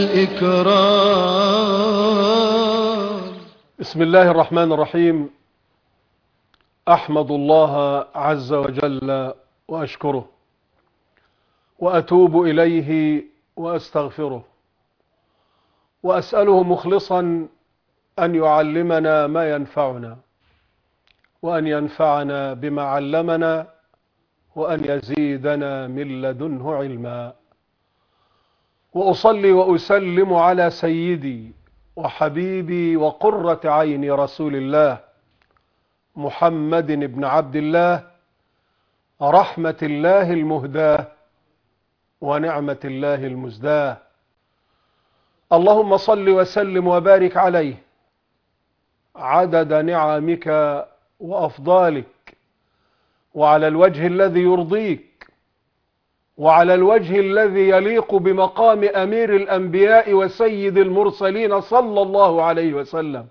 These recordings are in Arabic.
والإكرام. بسم الله الرحمن الرحيم. أحمد الله عز وجل وأشكره وأتوب إليه وأستغفره وأسأله مخلصا أن يعلمنا ما ينفعنا وأن ينفعنا بما علمنا وأن يزيدنا من لدنه علما. وأصلي وأسلم على سيدي وحبيبي وقرة عين رسول الله محمد بن عبد الله، رحمة الله المهداة ونعمة الله المزداة. اللهم صل وسلم وبارك عليه عدد نعمك وأفضالك، وعلى الوجه الذي يرضيك، وعلى الوجه الذي يليق بمقام أمير الأنبياء وسيد المرسلين صلى الله عليه وسلم.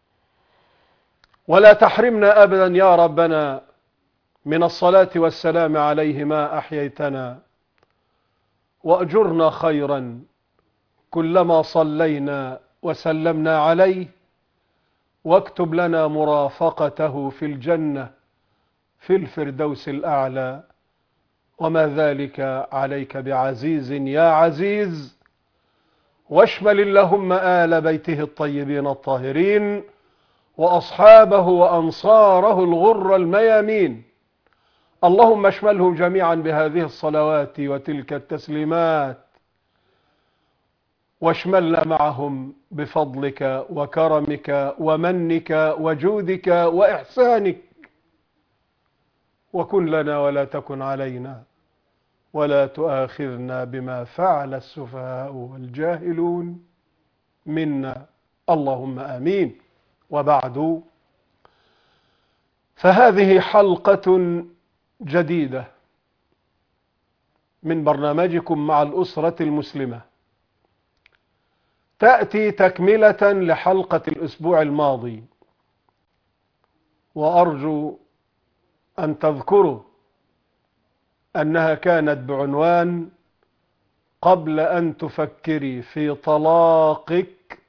ولا تحرمنا أبدا يا ربنا من الصلاة والسلام عليه ما أحييتنا، وأجرنا خيرا كلما صلينا وسلمنا عليه، واكتب لنا مرافقته في الجنة في الفردوس الأعلى، وما ذلك عليك بعزيز يا عزيز. واشمل اللهم آل بيته الطيبين الطاهرين وأصحابه وأنصاره الغر الميامين. اللهم اشملهم جميعا بهذه الصلوات وتلك التسليمات، واشملنا معهم بفضلك وكرمك ومنك وجودك وإحسانك، وكن لنا ولا تكن علينا، ولا تؤاخذنا بما فعل السفهاء والجاهلون منا، اللهم آمين. وبعد، فهذه حلقة جديدة من برنامجكم مع الأسرة المسلمة، تأتي تكملة لحلقة الأسبوع الماضي، وأرجو أن تذكروا أنها كانت بعنوان قبل أن تفكري في طلاقك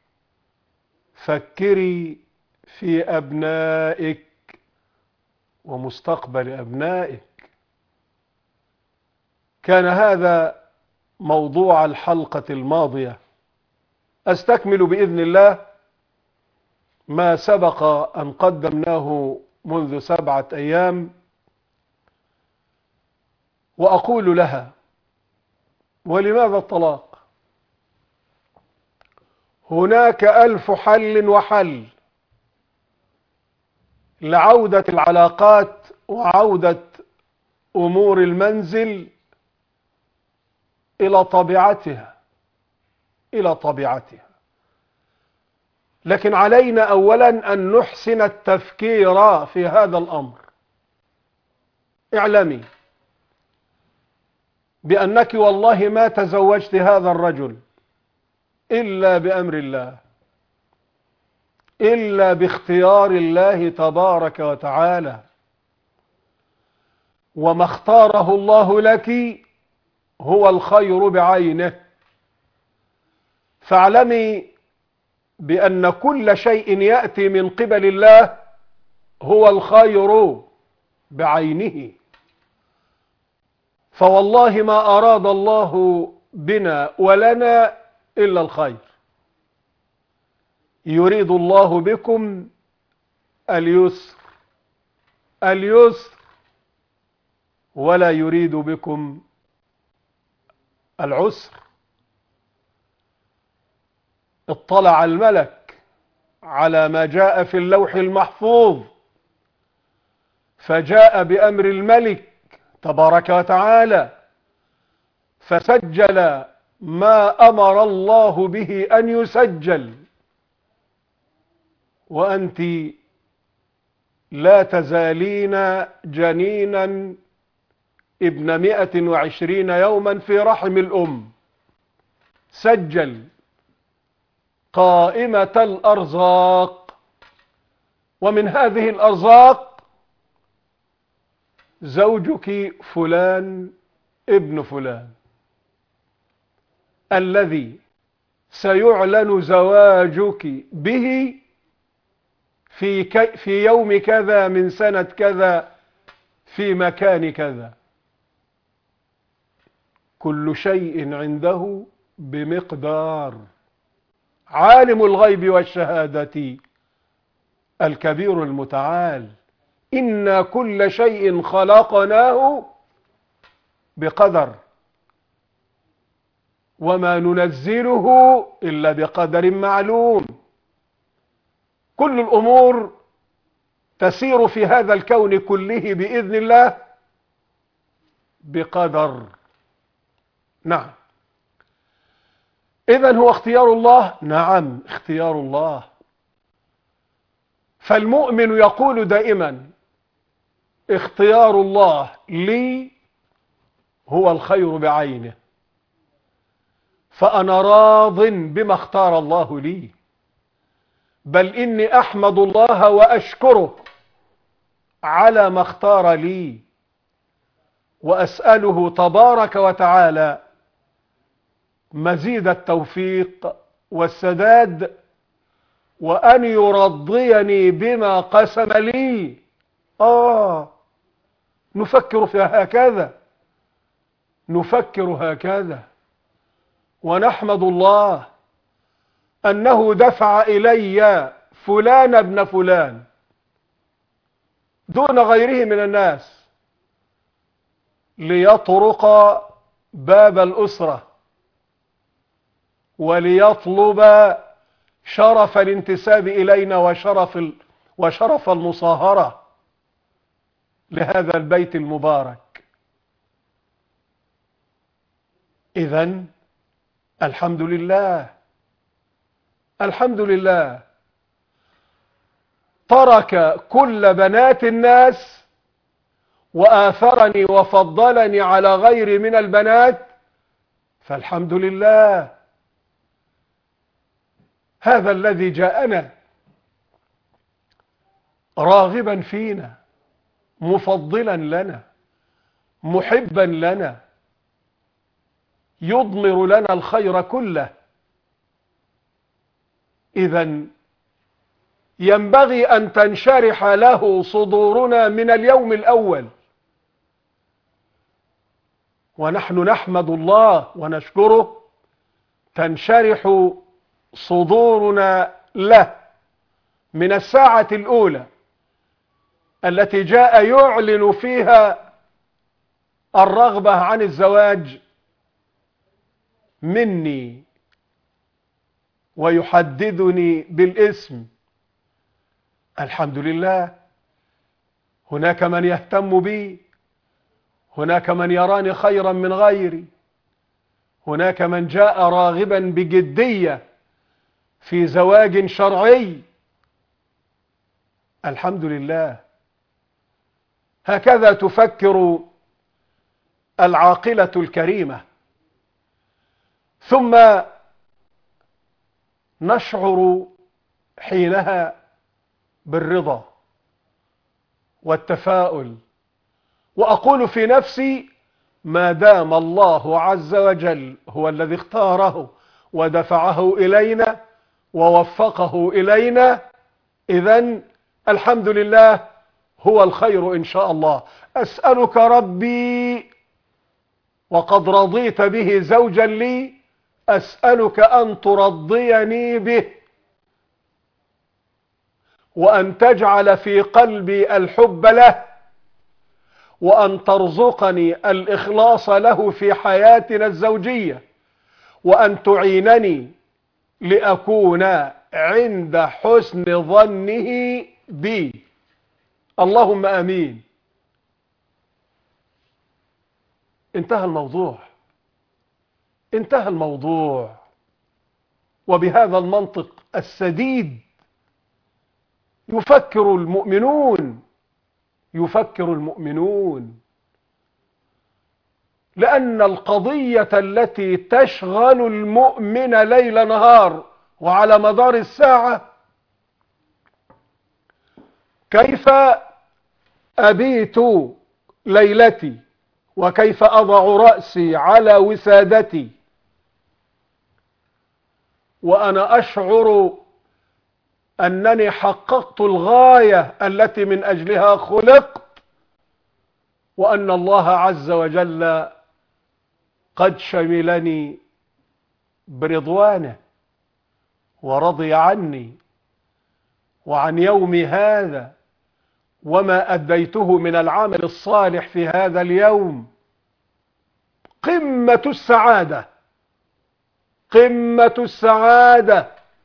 فكري في أبنائك ومستقبل أبنائك. كان هذا موضوع الحلقة الماضية. أستكمل بإذن الله ما سبق أن قدمناه منذ 7 أيام، وأقول لها: ولماذا الطلاق؟ هناك 1000 حل وحل لعودة العلاقات وعودة أمور المنزل إلى طبيعتها، لكن علينا أولا أن نحسن التفكير في هذا الأمر. اعلمي بأنك والله ما تزوجت هذا الرجل إلا بأمر الله، إلا باختيار الله تبارك وتعالى، وما اختاره الله لك هو الخير بعينه. فاعلمي بأن كل شيء يأتي من قبل الله هو الخير بعينه. فوالله ما أراد الله بنا ولنا إلا الخير. يريد الله بكم اليسر ولا يريد بكم العسر. اطلع الملك على ما جاء في اللوح المحفوظ، فجاء بأمر الملك تبارك وتعالى، فسجل ما أمر الله به أن يسجل. وأنت لا تزالين جنينا ابن 120 يوما في رحم الأم. سجل قائمة الأرزاق، ومن هذه الأرزاق زوجك فلان ابن فلان الذي سيعلن زواجك به في يوم كذا من سنة كذا في مكان كذا. كل شيء عنده بمقدار. عالم الغيب والشهادة الكبير المتعال. إن كل شيء خلقناه بقدر، وما ننزله إلا بقدر معلوم. كل الأمور تسير في هذا الكون كله بإذن الله بقدر. نعم. إذن هو اختيار الله؟ نعم اختيار الله. فالمؤمن يقول دائما اختيار الله لي هو الخير بعينه، فأنا راض بما اختار الله لي، بل إني أحمد الله وأشكره على ما اختار لي، وأسأله تبارك وتعالى مزيد التوفيق والسداد، وأن يرضيني بما قسم لي. نفكر في هكذا، نفكر هكذا، ونحمد الله أنه دفع إلي فلان ابن فلان دون غيره من الناس ليطرق باب الأسرة وليطلب شرف الانتساب إلينا وشرف المصاهرة لهذا البيت المبارك. إذن الحمد لله، الحمد لله. ترك كل بنات الناس وآثرني وفضلني على غيري من البنات، فالحمد لله. هذا الذي جاءنا راغبا فينا، مفضلا لنا، محبا لنا، يضمر لنا الخير كله. إذن ينبغي أن تنشرح له صدورنا من اليوم الأول، ونحن نحمد الله ونشكره. تنشرح صدورنا له من الساعة الأولى التي جاء يعلن فيها الرغبة عن الزواج مني ويحددني بالاسم. الحمد لله. هناك من يهتم بي، هناك من يراني خيرا من غيري، هناك من جاء راغبا بجدية في زواج شرعي. الحمد لله. هكذا تفكر العاقلة الكريمة. ثم نشعر حينها بالرضا والتفاؤل، وأقول في نفسي ما دام الله عز وجل هو الذي اختاره ودفعه إلينا ووفقه إلينا، إذن الحمد لله هو الخير إن شاء الله. أسألك ربي وقد رضيت به زوجا لي، أسألك أن ترضيني به، وأن تجعل في قلبي الحب له، وأن ترزقني الإخلاص له في حياتنا الزوجية، وأن تعينني لأكون عند حسن ظنه بي. اللهم آمين. انتهى الموضوع، انتهى الموضوع. وبهذا المنطق السديد يفكر المؤمنون، يفكر المؤمنون، لأن القضية التي تشغل المؤمن ليل نهار وعلى مدار الساعة كيف أبيت ليلتي، وكيف أضع رأسي على وسادتي، وأنا أشعر أنني حققت الغاية التي من أجلها خلقت، وأن الله عز وجل قد شملني برضوانه ورضي عني وعن يومي هذا وما أديته من العمل الصالح في هذا اليوم. قمة السعادة، قمة السعادة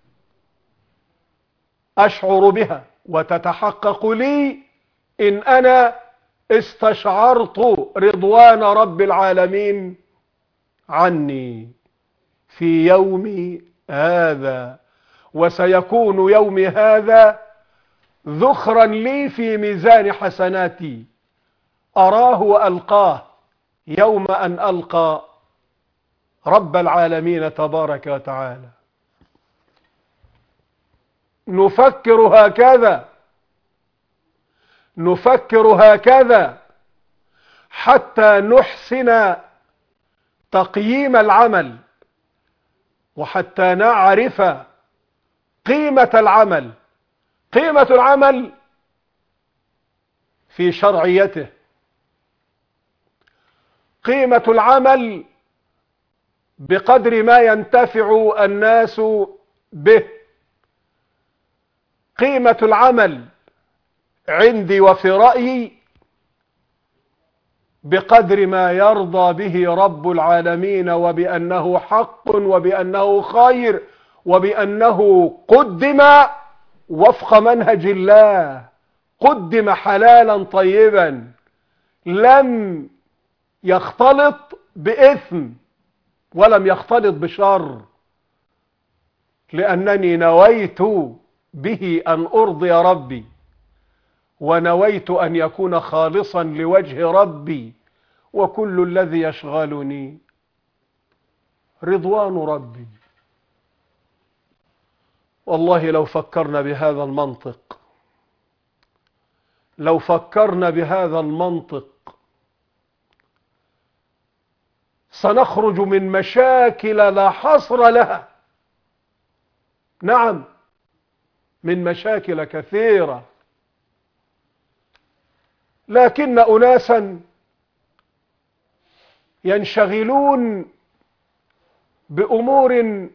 أشعر بها وتتحقق لي إن أنا استشعرت رضوان رب العالمين عني في يومي هذا، وسيكون يومي هذا ذخرا لي في ميزان حسناتي أراه وألقاه يوم أن ألقى رب العالمين تبارك وتعالى. نفكر هكذا، نفكر هكذا حتى نحسن تقييم العمل، وحتى نعرف قيمة العمل، قيمة العمل في شرعيته، قيمة العمل بقدر ما ينتفع الناس به، قيمة العمل عندي وفي رأيي بقدر ما يرضى به رب العالمين، وبأنه حق وبأنه خير وبأنه قدم وفق منهج الله، قدم حلالا طيبا لم يختلط بإثم ولم يختلط بشر، لأنني نويت به أن أرضي ربي، ونويت أن يكون خالصا لوجه ربي، وكل الذي يشغلني رضوان ربي. والله لو فكرنا بهذا المنطق، لو فكرنا بهذا المنطق سنخرج من مشاكل لا حصر لها. نعم، من مشاكل كثيرة، لكن أناسا ينشغلون بأمور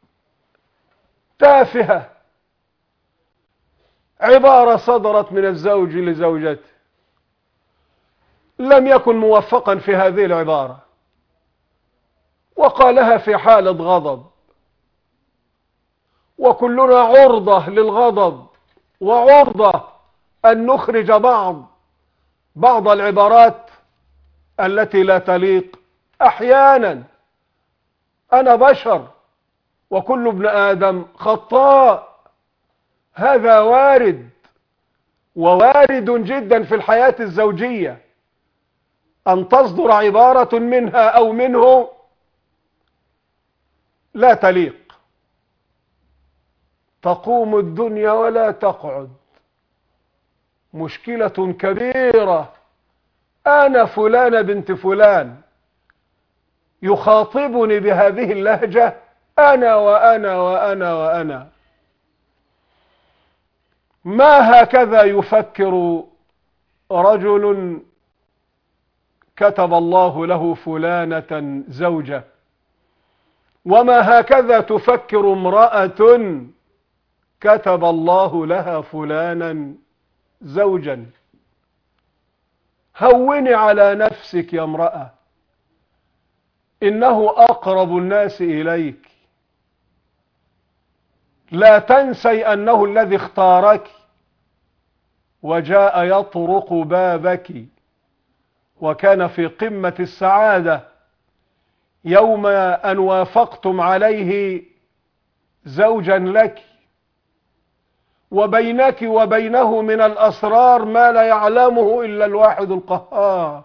تافهة، عبارة صدرت من الزوج لزوجته لم يكن موفقا في هذه العبارة وقالها في حالة غضب، وكلنا عرضة للغضب وعرضة أن نخرج بعض العبارات التي لا تليق. أحيانا أنا بشر وكل ابن آدم خطاء، هذا وارد، ووارد جدا في الحياة الزوجية أن تصدر عبارة منها أو منه لا تليق، تقوم الدنيا ولا تقعد، مشكلة كبيرة. أنا فلانة بنت فلان يخاطبني بهذه اللهجة، أنا وأنا وأنا وأنا. ما هكذا يفكر رجل كتب الله له فلانة زوجة، وما هكذا تفكر امرأة كتب الله لها فلانا زوجا. هوني على نفسك يا امرأة، إنه أقرب الناس إليك. لا تنسي أنه الذي اختارك وجاء يطرق بابك، وكان في قمة السعادة يوم أن وافقتم عليه زوجا لك، وبينك وبينه من الأسرار ما لا يعلمه إلا الواحد القهار.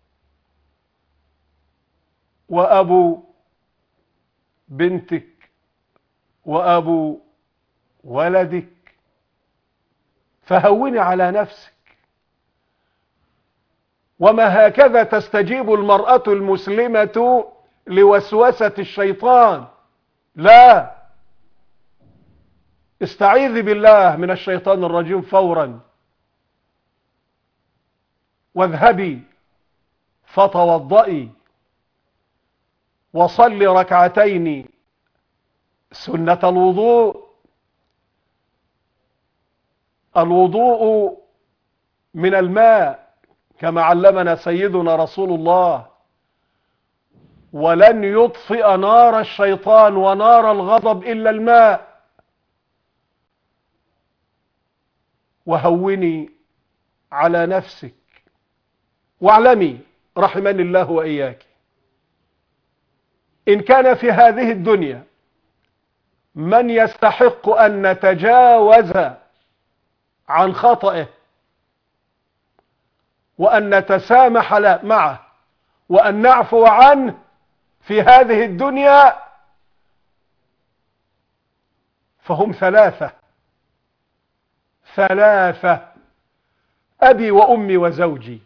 وأبو بنتك وأبو ولدك، فهوني على نفسك. وما هكذا تستجيب المرأة المسلمة لوسوسة الشيطان. لا، استعيذي بالله من الشيطان الرجيم فورا، واذهبي فتوضئي وصلي ركعتين سنة الوضوء. الوضوء من الماء كما علمنا سيدنا رسول الله، ولن يطفئ نار الشيطان ونار الغضب إلا الماء. وهوني على نفسك، واعلمي رحمني الله وإياك، إن كان في هذه الدنيا من يستحق أن نتجاوز عن خطئه وأن نتسامح معه وأن نعفو عنه في هذه الدنيا، فهم ثلاثة: أبي وأمي وزوجي.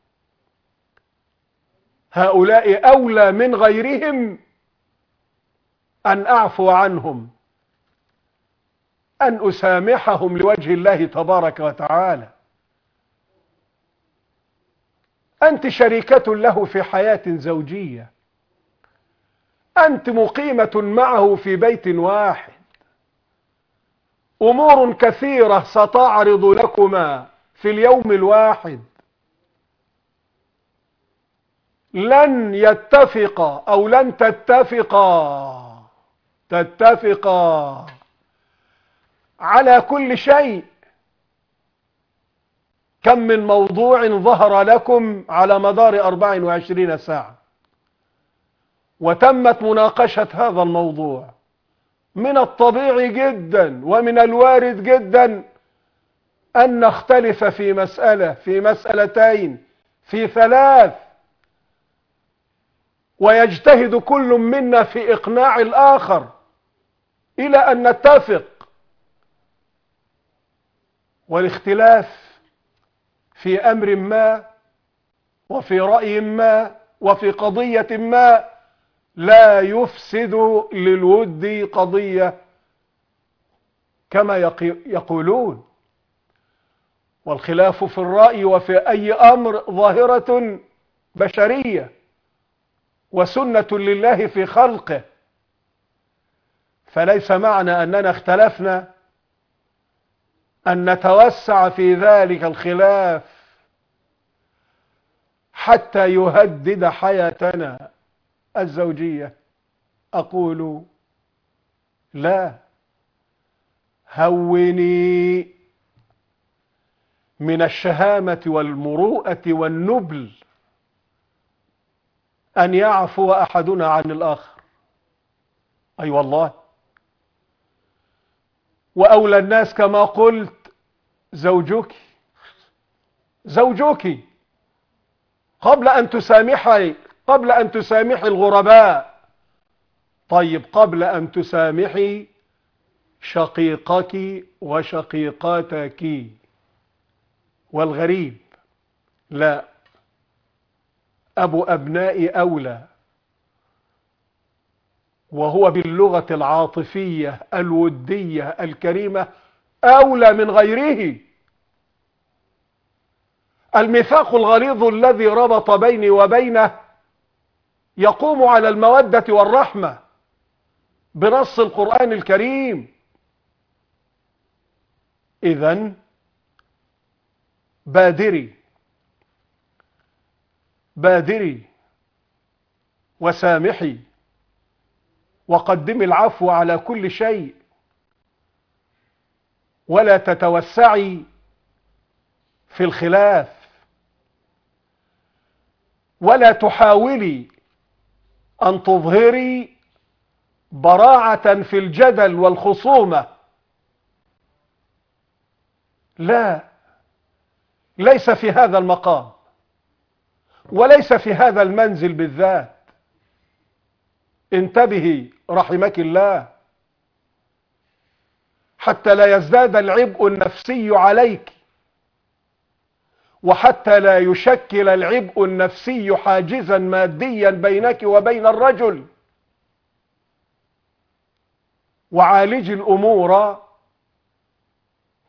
هؤلاء أولى من غيرهم أن أعفو عنهم، أن أسامحهم لوجه الله تبارك وتعالى. أنت شريكة له في حياة زوجية، أنت مقيمة معه في بيت واحد، أمور كثيرة ستعرض لكما في اليوم الواحد، لن يتفقا أو لن تتفقا على كل شيء. كم من موضوع ظهر لكم على مدار 24 ساعة وتمت مناقشة هذا الموضوع. من الطبيعي جدا ومن الوارد جدا أن نختلف في مسألة، في مسألتين، في ثلاث، ويجتهد كل منا في إقناع الآخر إلى أن نتفق. والاختلاف في أمر ما وفي رأي ما وفي قضية ما لا يفسد للود قضية كما يقولون. والخلاف في الرأي وفي أي أمر ظاهرة بشرية وسنة لله في خلقه، فليس معنى أننا اختلفنا أن نتوسع في ذلك الخلاف حتى يهدد حياتنا الزوجية. أقول لا، هوني. من الشهامة والمروءة والنبل أن يعفو أحدنا عن الآخر. أي والله. وأولى الناس كما قلت زوجك قبل أن تسامحي الغرباء. طيب قبل أن تسامحي شقيقك وشقيقاتك والغريب، لا، أبو أبنائي أولى، وهو باللغة العاطفية الودية الكريمة أولى من غيره. الميثاق الغليظ الذي ربط بيني وبينه يقوم على المودة والرحمة بنص القرآن الكريم. إذن بادري وسامحي وقدمي العفو على كل شيء، ولا تتوسعي في الخلاف، ولا تحاولي أن تظهري براعة في الجدل والخصومة. لا، ليس في هذا المقام وليس في هذا المنزل بالذات. انتبهي رحمك الله، حتى لا يزداد العبء النفسي عليك، وحتى لا يشكل العبء النفسي حاجزا ماديا بينك وبين الرجل. وعالج الأمور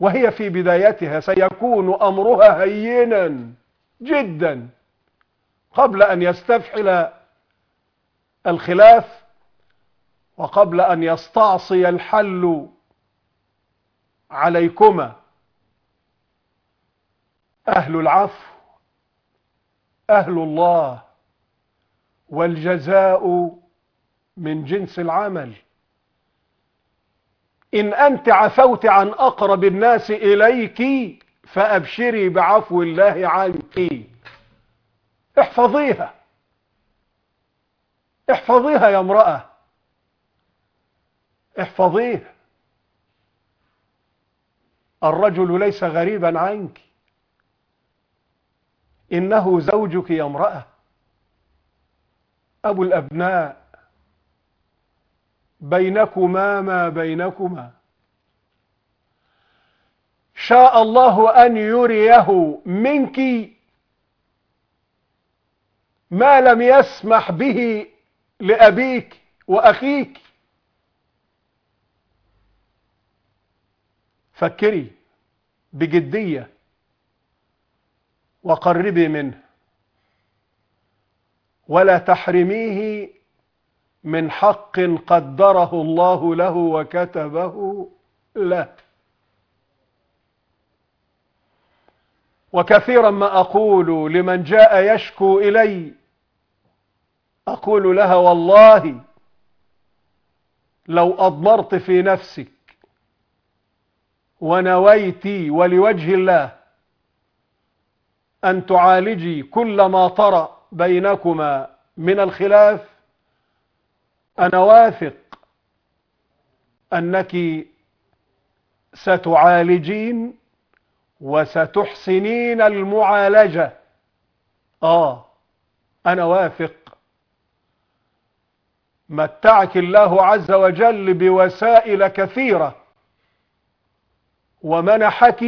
وهي في بدايتها سيكون أمرها هينا جدا قبل أن يستفحل الخلاف وقبل أن يستعصي الحل عليكما. أهل العفو أهل الله، والجزاء من جنس العمل. إن أنت عفوت عن أقرب الناس إليك فأبشري بعفو الله عنك. احفظيها احفظيها يا امرأة، احفظيها. الرجل ليس غريبا عنك، إنه زوجك يا امرأة، أبو الأبناء، بينكما ما بينكما. شاء الله أن يريه منك ما لم يسمح به لأبيك وأخيك. فكري بجدية وقربي منه، ولا تحرميه من حق قدره الله له وكتبه له. وكثيرا ما أقول لمن جاء يشكو إلي، أقول لها والله لو أضمرت في نفسك ونويت ولوجه الله أن تعالجي كل ما طرأ بينكما من الخلاف، أنا واثق أنك ستعالجين وستحسنين المعالجة. أنا واثق. متعك الله عز وجل بوسائل كثيرة، ومنحك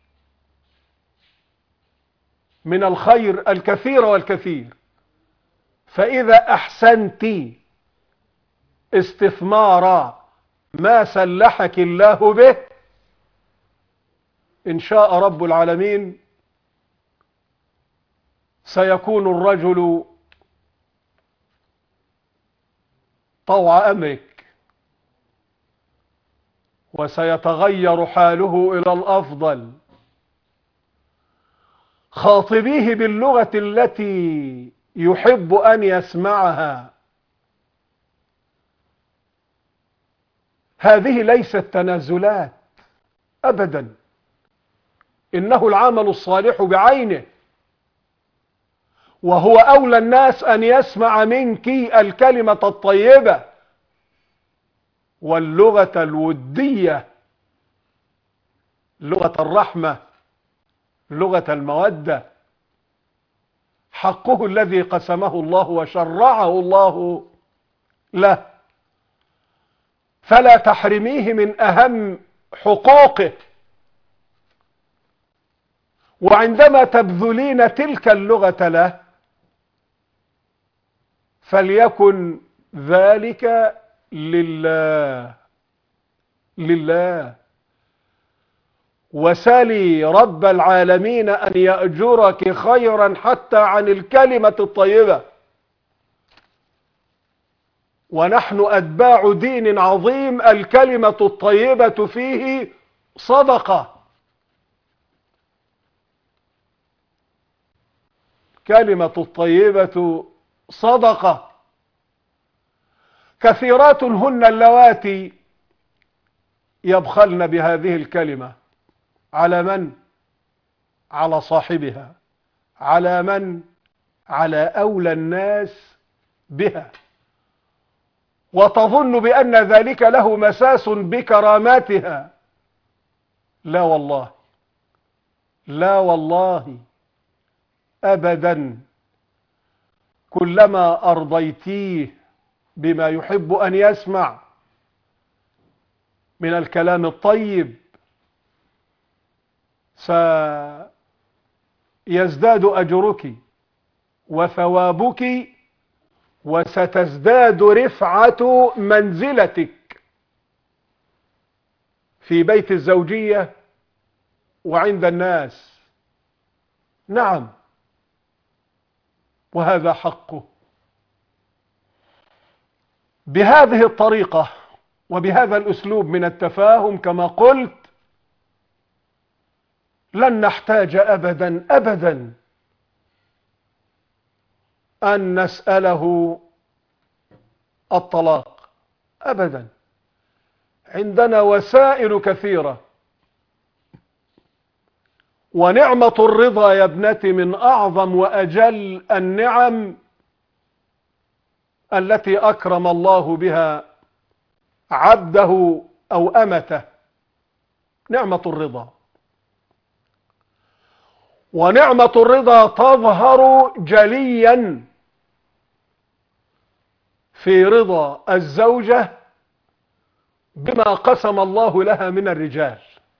من الخير الكثير والكثير، فإذا أحسنت استثمار ما سلحك الله به إن شاء رب العالمين سيكون الرجل طوع أمرك، وسيتغير حاله إلى الأفضل. خاطبيه باللغة التي يحب أن يسمعها. هذه ليست تنازلات أبدا، إنه العمل الصالح بعينه، وهو أولى الناس أن يسمع منك الكلمة الطيبة واللغة الودية، لغة الرحمة، لغة المودة، حقه الذي قسمه الله وشرعه الله له. فلا تحرميه من أهم حقوقه. وعندما تبذلين تلك اللغة له فليكن ذلك لله لله. وسالي رب العالمين أن يأجرك خيرا حتى عن الكلمة الطيبة. ونحن أتباع دين عظيم الكلمة الطيبة فيه صدقة. كلمة الطيبة صدقة. كثيرات هن اللواتي يبخلن بهذه الكلمة. على من؟ على صاحبها. على من؟ على أولى الناس بها. وتظن بأن ذلك له مساس بكراماتها. لا والله، لا والله أبدا. كلما أرضيتيه بما يحب أن يسمع من الكلام الطيب سيزداد أجرك وثوابك، وستزداد رفعة منزلتك في بيت الزوجية وعند الناس. نعم، وهذا حقه. بهذه الطريقة وبهذا الأسلوب من التفاهم كما قلت لن نحتاج أبدا أبدا أن نسأله الطلاق أبدا. عندنا وسائل كثيرة. ونعمة الرضا يا ابنتي من أعظم وأجل النعم التي أكرم الله بها عبده أو أمته، نعمة الرضا. ونعمة الرضا تظهر جليا في رضا الزوجة بما قسم الله لها من الرجال.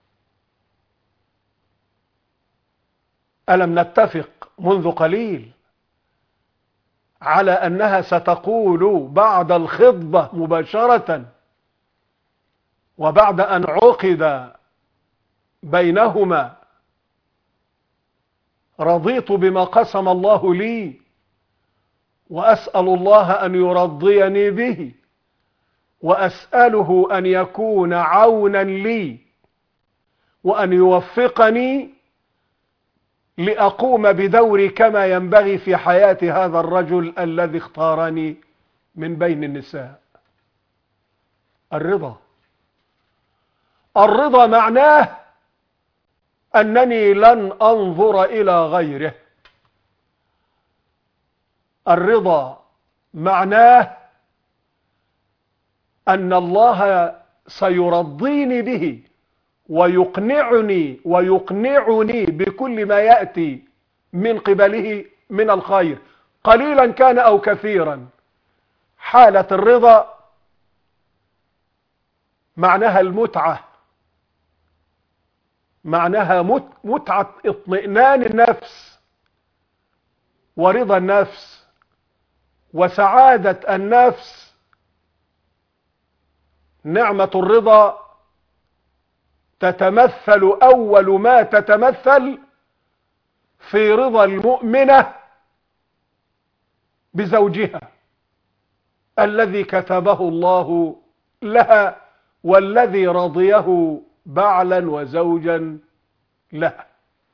ألم نتفق منذ قليل على أنها ستقول بعد الخطبة مباشرة وبعد أن عقد بينهما: رضيت بما قسم الله لي وأسأل الله أن يرضيني به وأسأله أن يكون عونا لي وأن يوفقني لأقوم بدوري كما ينبغي في حياة هذا الرجل الذي اختارني من بين النساء. الرضا. الرضا معناه أنني لن أنظر إلى غيره. الرضا معناه أن الله سيرضيني به ويقنعني بكل ما يأتي من قبله من الخير، قليلا كان أو كثيرا. حالة الرضا معناها المتعة، معناها متعة اطمئنان النفس ورضا النفس وسعادة النفس. نعمة الرضا تتمثل أول ما تتمثل في رضا المؤمنة بزوجها الذي كتبه الله لها والذي رضيه بعلا وزوجا لها.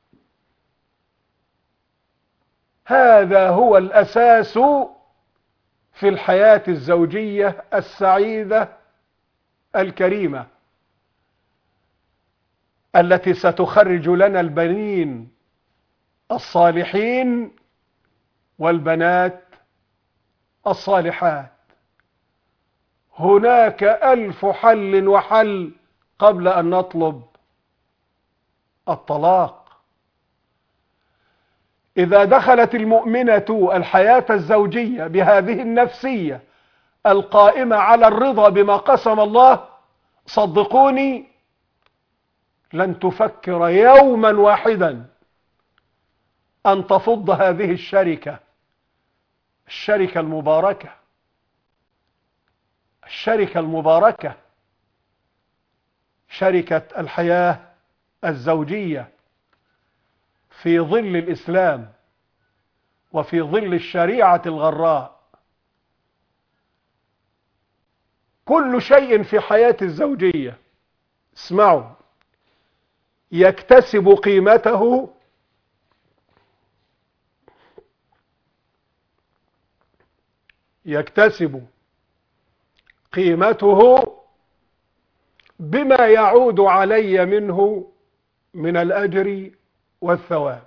هذا هو الأساس في الحياة الزوجية السعيدة الكريمة التي ستخرج لنا البنين الصالحين والبنات الصالحات. هناك ألف حل وحل قبل أن نطلب الطلاق. إذا دخلت المؤمنة الحياة الزوجية بهذه النفسية القائمة على الرضا بما قسم الله، صدقوني لن تفكر يوما واحدا أن تفض هذه الشركة المباركة، الشركة المباركة، شركة الحياة الزوجية في ظل الإسلام وفي ظل الشريعة الغراء. كل شيء في حياة الزوجية، اسمعوا، يكتسب قيمته بما يعود علي منه من الأجر والثواب،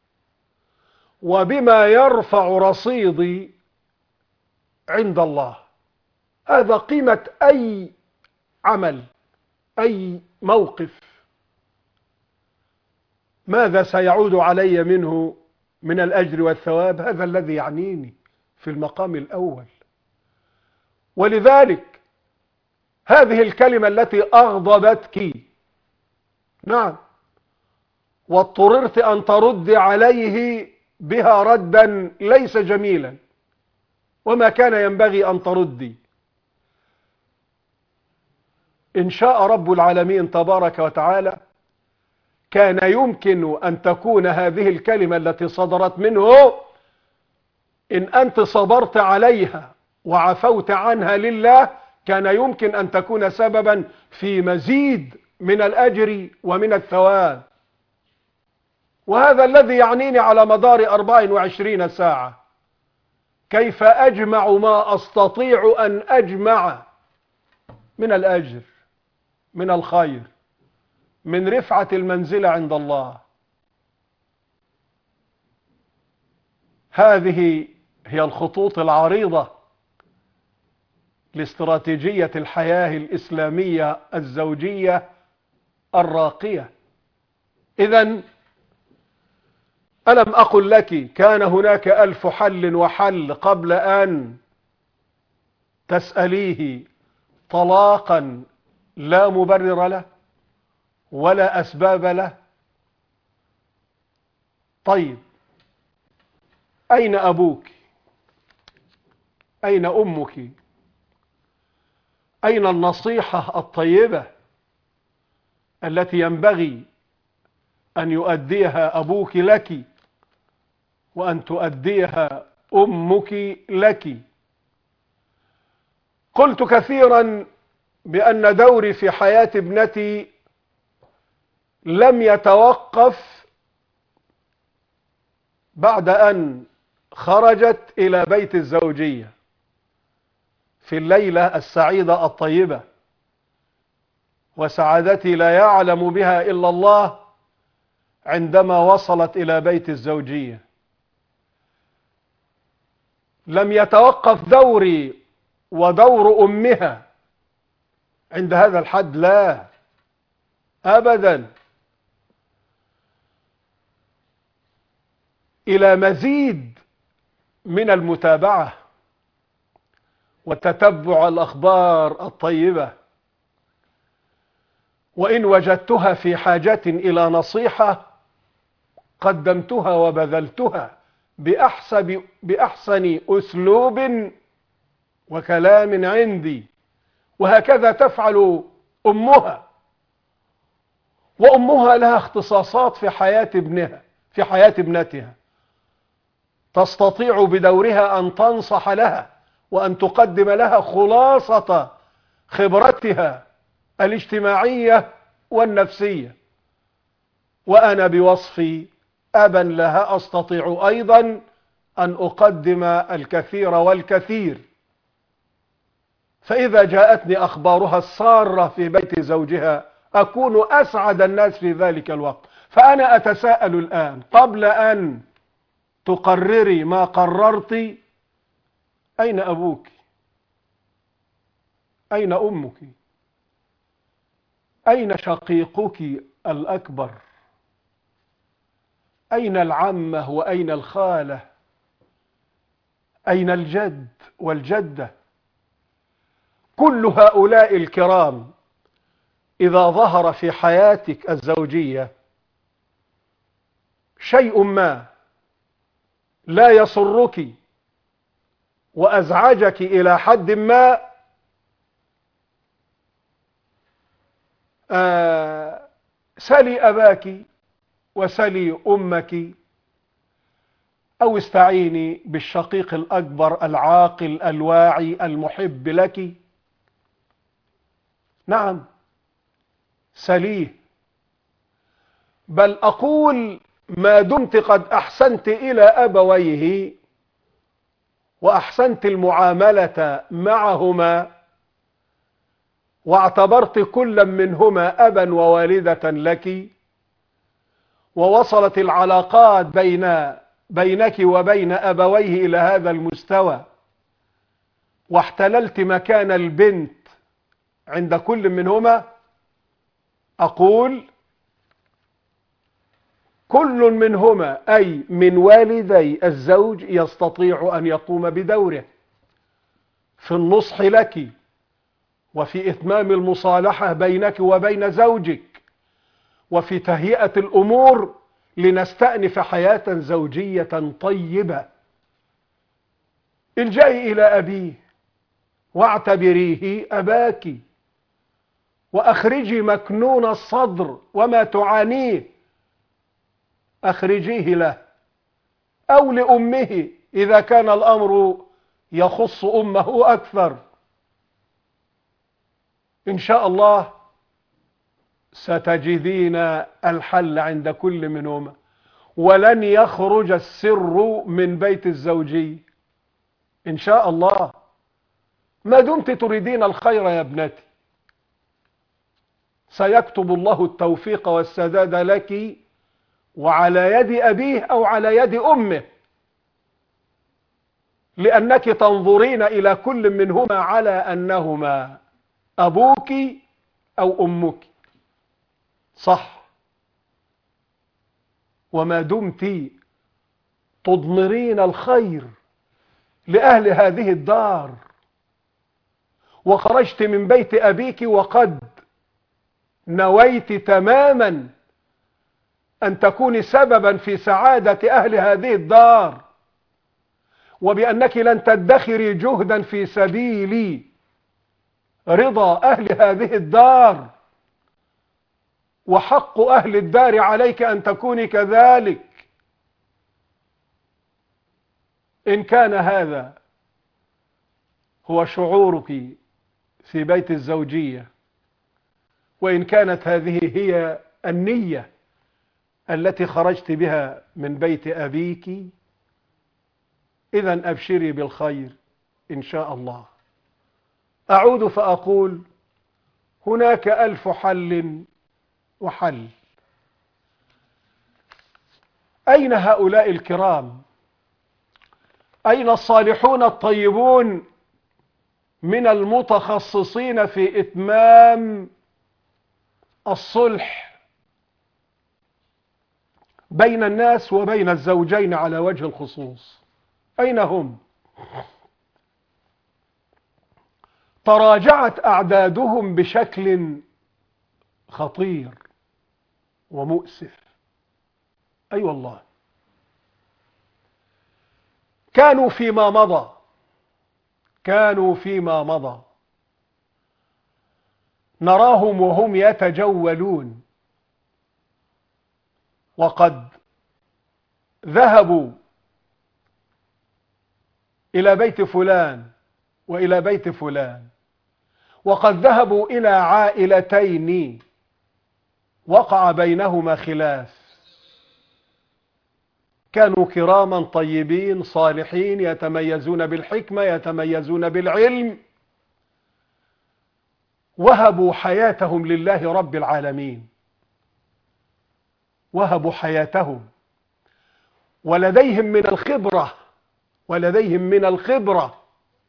وبما يرفع رصيدي عند الله. هذا قيمة أي عمل، أي موقف. ماذا سيعود علي منه من الأجر والثواب؟ هذا الذي يعنيني في المقام الأول. ولذلك هذه الكلمة التي أغضبتك، نعم، واضطررت أن ترد عليه بها ردا ليس جميلا وما كان ينبغي أن تردي، إن شاء رب العالمين تبارك وتعالى كان يمكن أن تكون هذه الكلمة التي صدرت منه إن أنت صبرت عليها وعفوت عنها لله كان يمكن أن تكون سببا في مزيد من الأجر ومن الثواب. وهذا الذي يعنيني على مدار 24 ساعة، كيف أجمع ما أستطيع أن أجمع من الأجر، من الخير، من رفعة المنزلة عند الله. هذه هي الخطوط العريضة لاستراتيجية الحياة الإسلامية الزوجية الراقية. إذن ألم أقل لك كان هناك 1000 حل وحل قبل أن تسأليه طلاقا لا مبرر له ولا أسباب له؟ طيب، أين أبوك؟ أين أمك؟ أين النصيحة الطيبة التي ينبغي أن يؤديها أبوك لك وأن تؤديها أمك لك؟ قلت كثيرا بأن دوري في حياة ابنتي لم يتوقف بعد أن خرجت إلى بيت الزوجية في الليلة السعيدة الطيبة، وسعادتي لا يعلم بها إلا الله عندما وصلت إلى بيت الزوجية. لم يتوقف دوري ودور أمها عند هذا الحد، لا أبدا، إلى مزيد من المتابعة وتتبع الأخبار الطيبة. وإن وجدتها في حاجة إلى نصيحة قدمتها وبذلتها بأحسن أسلوب وكلام عندي، وهكذا تفعل أمها. وأمها لها اختصاصات في حياة ابنها، في حياة ابنتها، تستطيع بدورها أن تنصح لها وأن تقدم لها خلاصة خبرتها الاجتماعية والنفسية. وأنا بوصفي أبا لها أستطيع أيضا أن أقدم الكثير والكثير. فإذا جاءتني أخبارها السارة في بيت زوجها أكون أسعد الناس في ذلك الوقت. فأنا أتساءل الآن قبل أن تقرري ما قررت: أين أبوك؟ أين أمك؟ أين شقيقك الأكبر؟ أين العمة وأين الخالة؟ أين الجد والجدة؟ كل هؤلاء الكرام إذا ظهر في حياتك الزوجية شيء ما لا يسرك وأزعجك إلى حد ما، سلي أباك وسلي أمك، أو استعيني بالشقيق الأكبر العاقل الواعي المحب لك. نعم، سليه. بل أقول ما دمت قد أحسنت إلى أبويه وأحسنت المعاملة معهما واعتبرت كل منهما أبا ووالدة لك، ووصلت العلاقات بينك وبين أبويه إلى هذا المستوى، واحتللت مكان البنت عند كل منهما، أقول كل منهما أي من والدي الزوج يستطيع أن يقوم بدوره في النصح لك وفي إتمام المصالحة بينك وبين زوجك وفي تهيئة الأمور لنستأنف حياة زوجية طيبة. الجئي إلى أبيه واعتبريه أباك، وأخرجي مكنون الصدر وما تعانيه أخرجيه له أو لأمه إذا كان الأمر يخص أمه أكثر. إن شاء الله ستجدين الحل عند كل منهما، ولن يخرج السر من بيت الزوجي إن شاء الله، ما دمت تريدين الخير يا ابنتي. سيكتب الله التوفيق والسداد لك، وعلى يد أبيه أو على يد أمه، لأنك تنظرين إلى كل منهما على أنهما أبوك أو أمك، صح؟ وما دمت تضمرين الخير لأهل هذه الدار، وخرجت من بيت أبيك وقد نويت تماما أن تكوني سببا في سعادة أهل هذه الدار، وبأنك لن تدخري جهدا في سبيل رضا أهل هذه الدار، وحق أهل الدار عليك أن تكوني كذلك. إن كان هذا هو شعورك في بيت الزوجية، وإن كانت هذه هي النية التي خرجت بها من بيت أبيك، إذن أبشري بالخير إن شاء الله. أعود فأقول هناك 1000 حل وحل. أين هؤلاء الكرام؟ أين الصالحون الطيبون من المتخصصين في إتمام الصلح بين الناس وبين الزوجين على وجه الخصوص؟ أين هم؟ تراجعت أعدادهم بشكل خطير ومؤسف. أي والله، كانوا فيما مضى نراهم وهم يتجولون، وقد ذهبوا إلى بيت فلان وإلى بيت فلان، وقد ذهبوا إلى عائلتين وقع بينهما خلاف. كانوا كراما طيبين صالحين، يتميزون بالحكمة، يتميزون بالعلم، وهبوا حياتهم لله رب العالمين، وهبوا حياتهم، ولديهم من الخبرة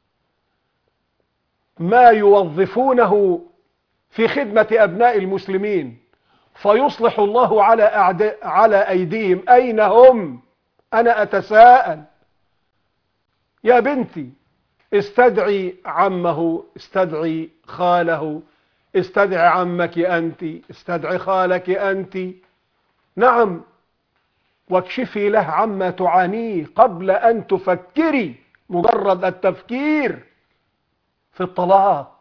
ما يوظفونه في خدمة أبناء المسلمين، فيصلح الله على أيديهم. أين هم؟ أنا أتساءل. يا بنتي، استدعي عمه، استدعي خاله، استدعي عمك أنت، استدعي خالك أنت، نعم، واكشفي له عما تعانيه قبل أن تفكري. مجرد التفكير في الطلاق،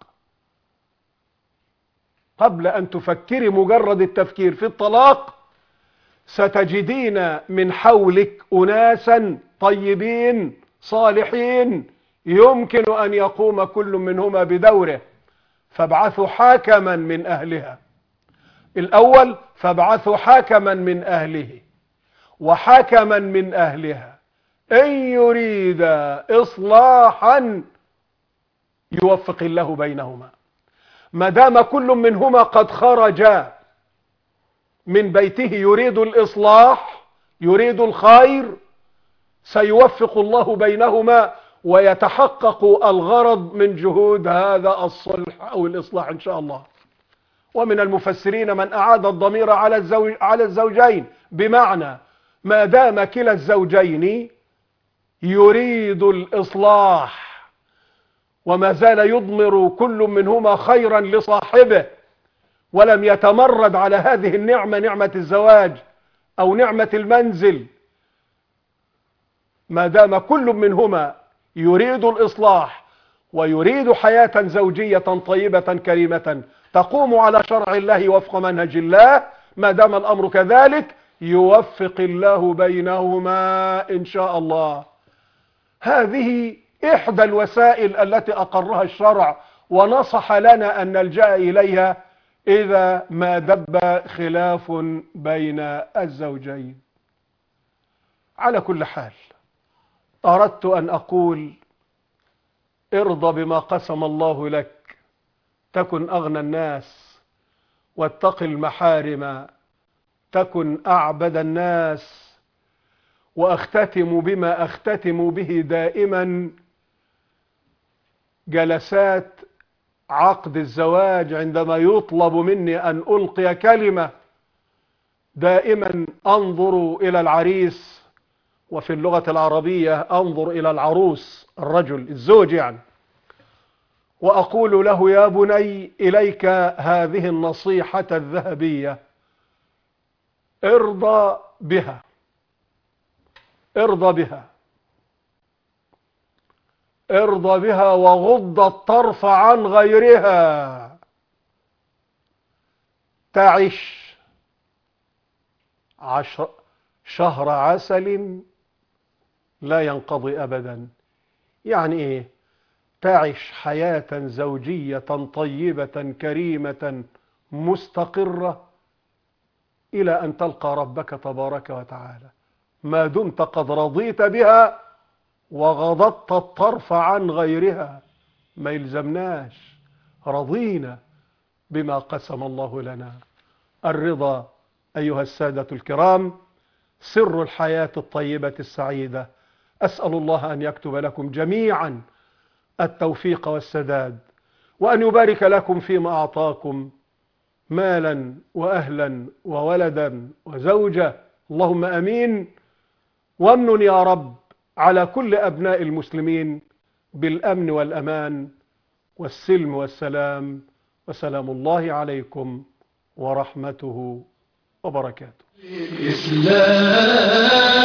قبل أن تفكري مجرد التفكير في الطلاق، ستجدين من حولك أناسا طيبين صالحين يمكن أن يقوم كل منهما بدوره. فابعثوا حاكما من أهلها. الأول، فابعثوا حاكما من أهله وحاكما من أهلها إن يريد إصلاحا يوفق الله بينهما. ما دام كل منهما قد خرج من بيته يريد الإصلاح، يريد الخير، سيوفق الله بينهما ويتحقق الغرض من جهود هذا الصلح أو الإصلاح إن شاء الله. ومن المفسرين من أعاد الضمير على الزوجين، بمعنى ما دام كلا الزوجين يريد الإصلاح وما زال يضمر كل منهما خيرا لصاحبه، ولم يتمرد على هذه النعمة، نعمة الزواج أو نعمة المنزل، ما دام كل منهما يريد الإصلاح ويريد حياة زوجية طيبة كريمة تقوم على شرع الله وفق منهج الله، ما دام الأمر كذلك يوفق الله بينهما إن شاء الله. هذه إحدى الوسائل التي أقرها الشرع ونصح لنا أن نلجأ إليها إذا ما دب خلاف بين الزوجين. على كل حال أردت أن أقول ارضى بما قسم الله لك تكن أغنى الناس، واتق المحارم تكن أعبد الناس. وأختتم بما أختتم به دائما جلسات عقد الزواج، عندما يطلب مني أن ألقي كلمة دائما أنظر إلى العريس، وفي اللغة العربية أنظر إلى العروس، الرجل الزوج يعني، وأقول له يا بني إليك هذه النصيحة الذهبية، ارضى بها، ارضى بها، ارضى بها وغض الطرف عن غيرها. تعش شهر عسل لا ينقضي أبدا. يعني إيه؟ تعش حياة زوجية طيبة كريمة مستقرة إلى أن تلقى ربك تبارك وتعالى، ما دمت قد رضيت بها وغضضت الطرف عن غيرها. ما يلزمناش، رضينا بما قسم الله لنا. الرضا أيها السادة الكرام سر الحياة الطيبة السعيدة. أسأل الله أن يكتب لكم جميعا التوفيق والسداد، وأن يبارك لكم فيما أعطاكم مالا وأهلا وولدا وزوجة، اللهم أمين. وامن يا رب على كل أبناء المسلمين بالأمن والأمان والسلم والسلام، وسلام الله عليكم ورحمته وبركاته.